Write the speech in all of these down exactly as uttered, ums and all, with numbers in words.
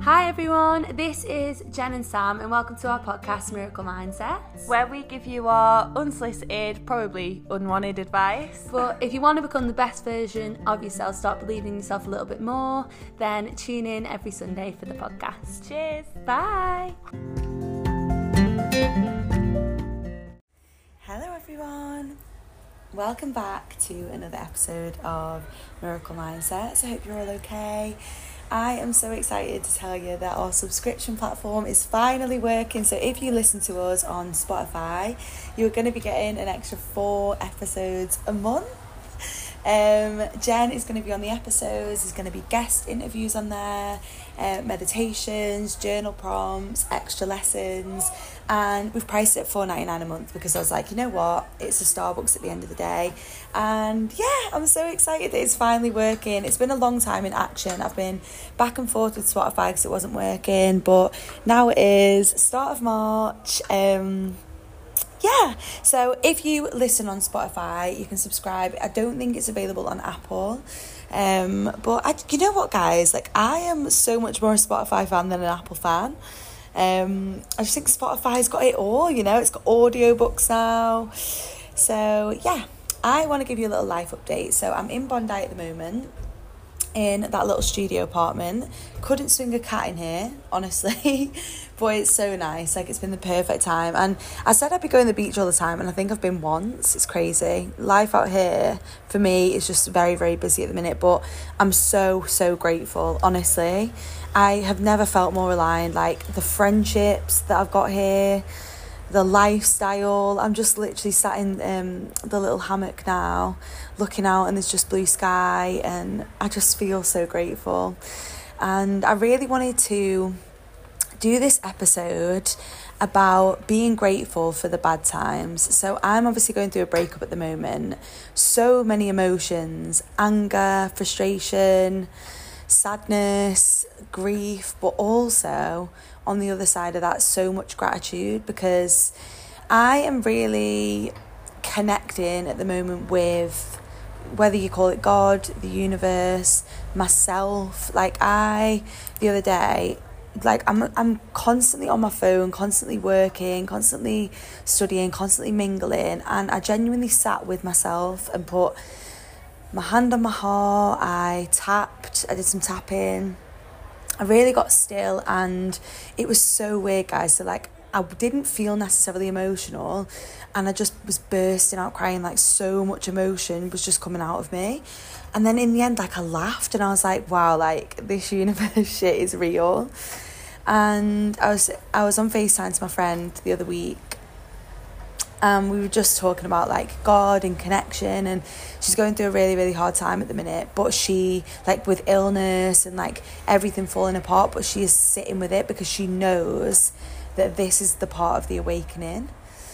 Hi everyone, this is Jen and Sam and welcome to our podcast Miracle Mindsets, where we give you our unsolicited, probably unwanted advice. But if you want to become the best version of yourself, start believing in yourself a little bit more, then tune in every Sunday for the podcast. Cheers. Bye. Hello everyone. Welcome back to another episode of Miracle Mindsets. I hope you're all okay. I am so excited to tell you that our subscription platform is finally working. So if you listen to us on Spotify, you're going to be getting an extra four episodes a month. Um, Jen is going to be on the episodes. There's going to be guest interviews on there, uh, meditations, journal prompts, extra lessons, and we've priced it at four ninety-nine a month because I was like, you know what, it's a Starbucks at the end of the day. And yeah, I'm so excited that it's finally working. It's been a long time in action. I've been back and forth with Spotify because it wasn't working, but now it is. Start of March. Um, Yeah, so if you listen on Spotify, you can subscribe. I don't think it's available on Apple. Um, but I, you know what, guys? Like, I am so much more a Spotify fan than an Apple fan. Um, I just think Spotify's got it all, you know? It's got audiobooks now. So, yeah, I want to give you a little life update. So, I'm in Bondi at the moment, in that little studio apartment. Couldn't swing a cat in here, honestly. But it's so nice. Like, it's been the perfect time. And I said I'd be going to the beach all the time, and I think I've been once. It's crazy. Life out here, for me, is just very, very busy at the minute. But I'm so, so grateful, honestly. I have never felt more aligned. Like, the friendships that I've got here, the lifestyle. I'm just literally sat in um, the little hammock now, looking out, and there's just blue sky, and I just feel so grateful. And I really wanted to do this episode about being grateful for the bad times. So I'm obviously going through a breakup at the moment. So many emotions: anger, frustration, sadness, grief, but also on the other side of that, so much gratitude, because I am really connecting at the moment with, whether you call it God, the universe, myself. Like, I, the other day, like I'm I'm constantly on my phone, constantly working, constantly studying, constantly mingling, and I genuinely sat with myself and put my hand on my heart. I tapped, I did some tapping. I really got still, and it was so weird, guys. So, like, I didn't feel necessarily emotional, and I just was bursting out crying. Like, so much emotion was just coming out of me. And then in the end, like, I laughed, and I was like, wow, like, this universe shit is real. And I was I was on FaceTime to my friend the other week, and we were just talking about, like, God and connection, and she's going through a really, really hard time at the minute, but she, like, with illness and, like, everything falling apart, but she is sitting with it because she knows that this is the part of the awakening.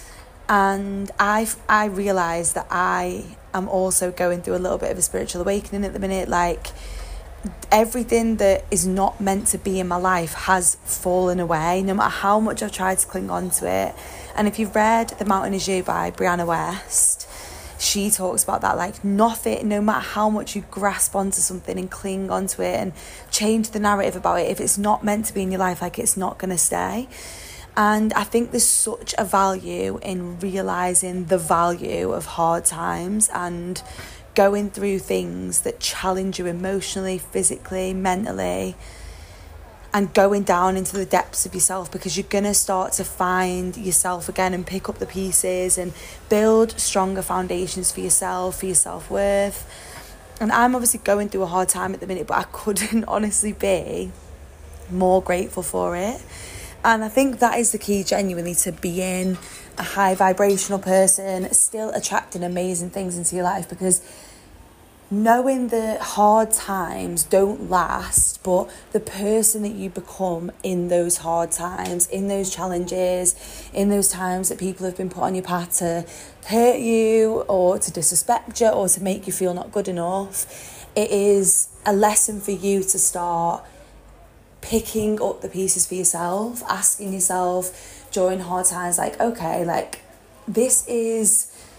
And I I realised that I am also going through a little bit of a spiritual awakening at the minute. Like, everything that is not meant to be in my life has fallen away, no matter how much I've tried to cling on to it. And if you've read The Mountain Is You by Brianna West, she talks about that, like, nothing, no matter how much you grasp onto something and cling onto it and change the narrative about it, if it's not meant to be in your life, like, it's not going to stay. And I think there's such a value in realising the value of hard times and going through things that challenge you emotionally, physically, mentally, and going down into the depths of yourself, because you're going to start to find yourself again and pick up the pieces and build stronger foundations for yourself, for your self-worth. And I'm obviously going through a hard time at the minute, but I couldn't honestly be more grateful for it. And I think that is the key, genuinely, to being a high vibrational person, still attracting amazing things into your life, because knowing that hard times don't last, but the person that you become in those hard times, in those challenges, in those times that people have been put on your path to hurt you or to disrespect you or to make you feel not good enough, it is a lesson for you to start picking up the pieces for yourself, asking yourself during hard times, like, okay, like, this is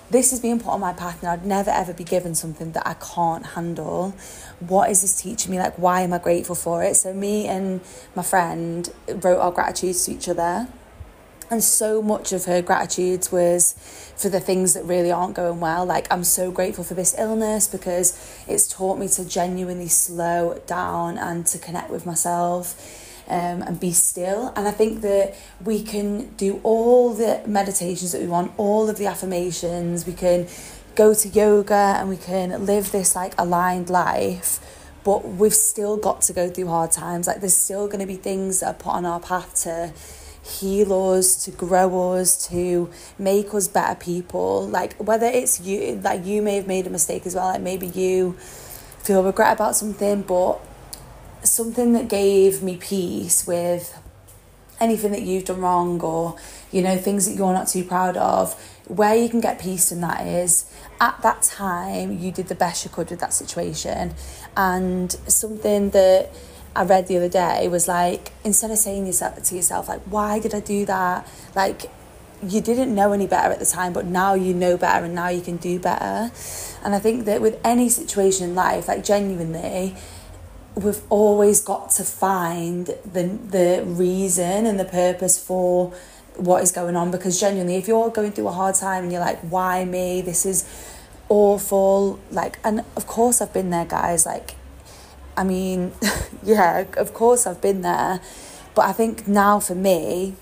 this is being put on my path and I'd never ever be given something that I can't handle. What is this teaching me? Like, why am I grateful for it? So me and my friend wrote our gratitudes to each other. And so much of her gratitudes was for the things that really aren't going well. Like, I'm so grateful for this illness because it's taught me to genuinely slow down and to connect with myself. Um, and be still. And I think that we can do all the meditations that we want, all of the affirmations, we can go to yoga and we can live this like aligned life, but we've still got to go through hard times. Like, there's still going to be things that are put on our path to heal us, to grow us, to make us better people. Like, whether it's you, like you may have made a mistake as well, like maybe you feel regret about something, but something that gave me peace with anything that you've done wrong, or, you know, things that you're not too proud of, where you can get peace in that is at that time you did the best you could with that situation. And something that I read the other day was like, instead of saying yourself, to yourself, like, why did I do that? Like, you didn't know any better at the time, but now you know better and now you can do better. And I think that with any situation in life, like genuinely, we've always got to find the the reason and the purpose for what is going on, because genuinely, if you're going through a hard time and you're like, why me, this is awful, like, and of course I've been there, guys, like, I mean, yeah, of course I've been there, but I think now for me,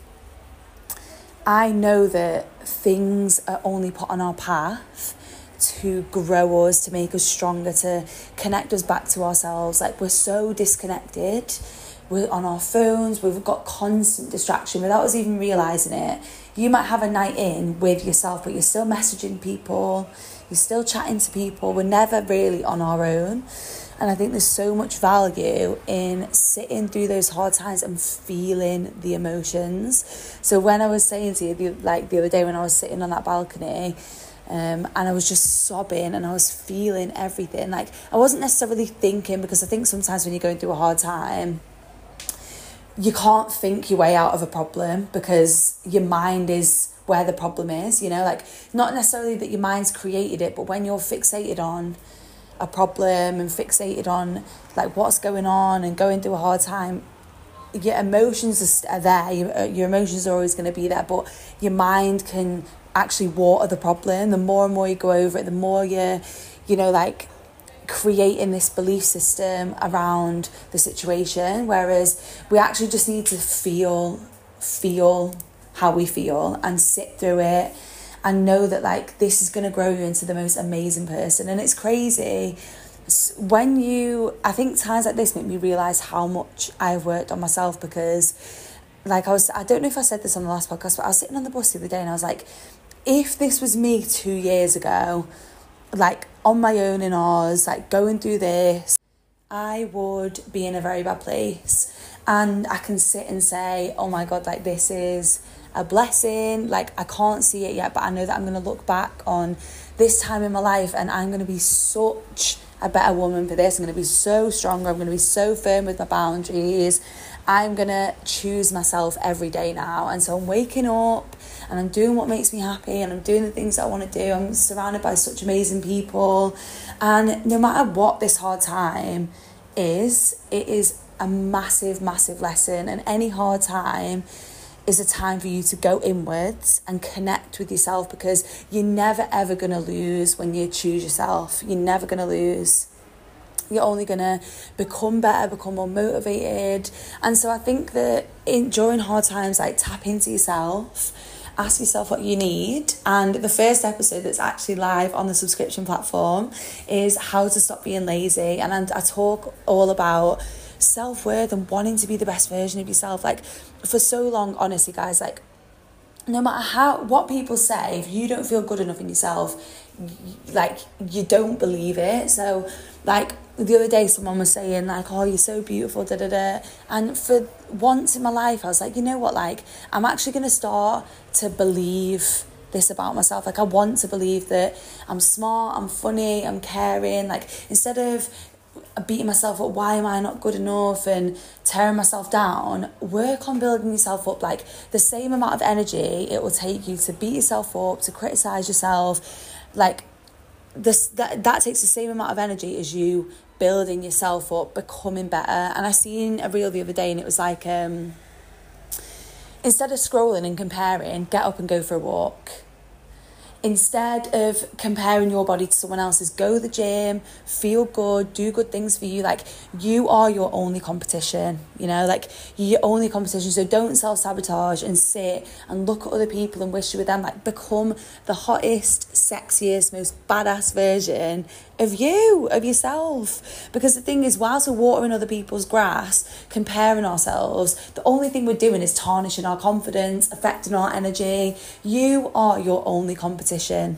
I know that things are only put on our path to grow us, to make us stronger, to connect us back to ourselves. Like, we're so disconnected, we're on our phones, we've got constant distraction without us even realising it. You might have a night in with yourself, but you're still messaging people, you're still chatting to people. We're never really on our own. And I think there's so much value in sitting through those hard times and feeling the emotions. So when I was saying to you, the, like the other day when I was sitting on that balcony, Um, and I was just sobbing and I was feeling everything. Like, I wasn't necessarily thinking, because I think sometimes when you're going through a hard time, you can't think your way out of a problem because your mind is where the problem is, you know, like, not necessarily that your mind's created it, but when you're fixated on a problem and fixated on like what's going on and going through a hard time, your emotions are there, your, your emotions are always going to be there, but your mind can actually water the problem. The more and more you go over it, the more you're, you know, like creating this belief system around the situation, whereas we actually just need to feel feel how we feel and sit through it and know that like this is going to grow you into the most amazing person. And it's crazy when you, I think times like this make me realise how much I've worked on myself, because like I was, I don't know if I said this on the last podcast, but I was sitting on the bus the other day and I was like, if this was me two years ago, like on my own in Oz, like going through this, I would be in a very bad place. And I can sit and say, oh my God, like this is a blessing. Like I can't see it yet, but I know that I'm going to look back on this time in my life and I'm going to be such a better woman for this. I'm going to be so stronger. I'm going to be so firm with my boundaries. I'm going to choose myself every day now. And so I'm waking up and I'm doing what makes me happy and I'm doing the things that I want to do. I'm surrounded by such amazing people. And no matter what this hard time is, it is a massive, massive lesson. And any hard time is a time for you to go inwards and connect with yourself, because you're never, ever going to lose when you choose yourself. You're never going to lose. You're only going to become better, become more motivated. And so I think that in, during hard times, like tap into yourself, ask yourself what you need. And the first episode that's actually live on the subscription platform is how to stop being lazy. And I, I talk all about self-worth and wanting to be the best version of yourself. Like for so long, honestly, guys, like no matter how what people say, if you don't feel good enough in yourself, like you don't believe it. So like the other day someone was saying like, oh, you're so beautiful, da da da, and for once in my life I was like, you know what, like I'm actually going to start to believe this about myself. Like I want to believe that I'm smart, I'm funny, I'm caring. Like instead of beating myself up, why am I not good enough, and tearing myself down, work on building yourself up. Like the same amount of energy it will take you to beat yourself up, to criticize yourself, like this that, that takes the same amount of energy as you building yourself up, becoming better. And I seen a reel the other day, and it was like, um instead of scrolling and comparing, get up and go for a walk. Instead of comparing your body to someone else's, go to the gym, feel good, do good things for you. Like, you are your only competition, you know, like, you're your only competition. So don't self-sabotage and sit and look at other people and wish you were them. Like, become the hottest, sexiest, most badass version of you, of yourself. Because the thing is, whilst we're watering other people's grass, comparing ourselves, the only thing we're doing is tarnishing our confidence, affecting our energy. You are your only competition.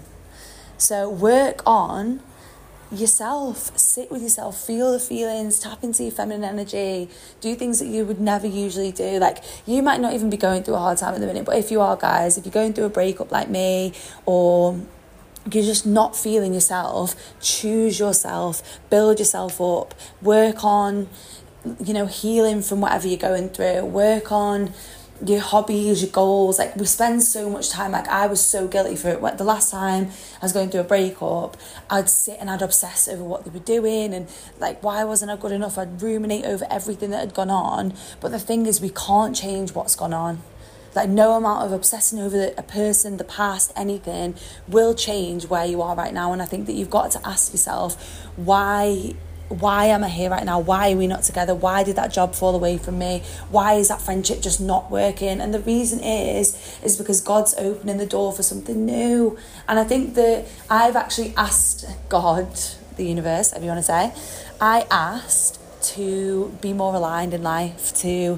So work on yourself, sit with yourself, feel the feelings, tap into your feminine energy, do things that you would never usually do. Like, you might not even be going through a hard time at the minute, but if you are, guys, if you're going through a breakup like me, or you're just not feeling yourself, choose yourself, build yourself up, work on, you know, healing from whatever you're going through, work on your hobbies, your goals. Like, we spend so much time, like, I was so guilty for it. The last time I was going through a breakup, I'd sit and I'd obsess over what they were doing, and like, why wasn't I good enough? I'd ruminate over everything that had gone on. But the thing is, we can't change what's gone on. Like, no amount of obsessing over a person, the past, anything will change where you are right now. And I think that you've got to ask yourself, why why am I here right now? Why are we not together? Why did that job fall away from me? Why is that friendship just not working? And the reason is, is because God's opening the door for something new. And I think that I've actually asked God, the universe, whatever you want to say, I asked to be more aligned in life, to,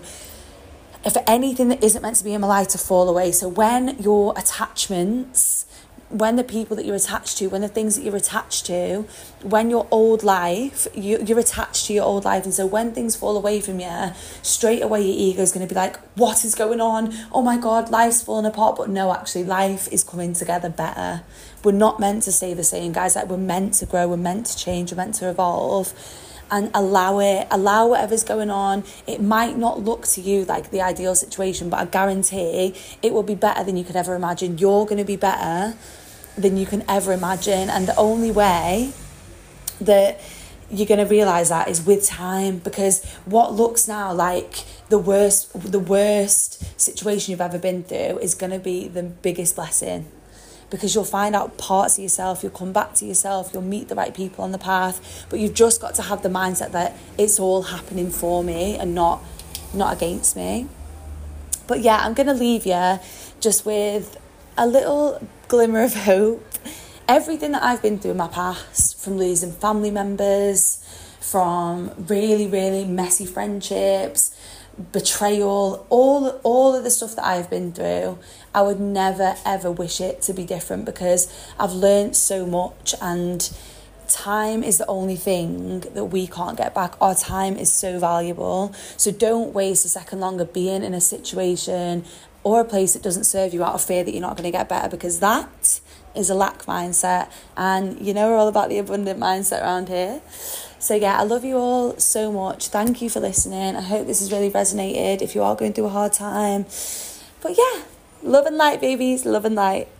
if anything that isn't meant to be in my life, to fall away. So when your attachments, when the people that you're attached to, when the things that you're attached to, when your old life, you, you're attached to your old life. And so when things fall away from you, straight away your ego is going to be like, what is going on? Oh my God, life's falling apart. But no, actually, life is coming together better. We're not meant to stay the same, guys. Like, we're meant to grow, we're meant to change, we're meant to evolve. And allow it, allow whatever's going on. It might not look to you like the ideal situation, but I guarantee it will be better than you could ever imagine. You're going to be better than you can ever imagine. And the only way that you're going to realise that is with time, because what looks now like the worst, the worst situation you've ever been through is going to be the biggest blessing. Because you'll find out parts of yourself, you'll come back to yourself, you'll meet the right people on the path, but you've just got to have the mindset that it's all happening for me and not not against me. But yeah, I'm going to leave you just with a little glimmer of hope. Everything that I've been through in my past, from losing family members, from really, really messy friendships, betrayal, all all of the stuff that I've been through, I would never ever wish it to be different, because I've learned so much, and time is the only thing that we can't get back. Our time is so valuable. So don't waste a second longer being in a situation or a place that doesn't serve you out of fear that you're not going to get better, because that is a lack mindset. And you know, we're all about the abundant mindset around here. So yeah, I love you all so much. Thank you for listening. I hope this has really resonated if you are going through a hard time. But yeah, love and light, babies, love and light.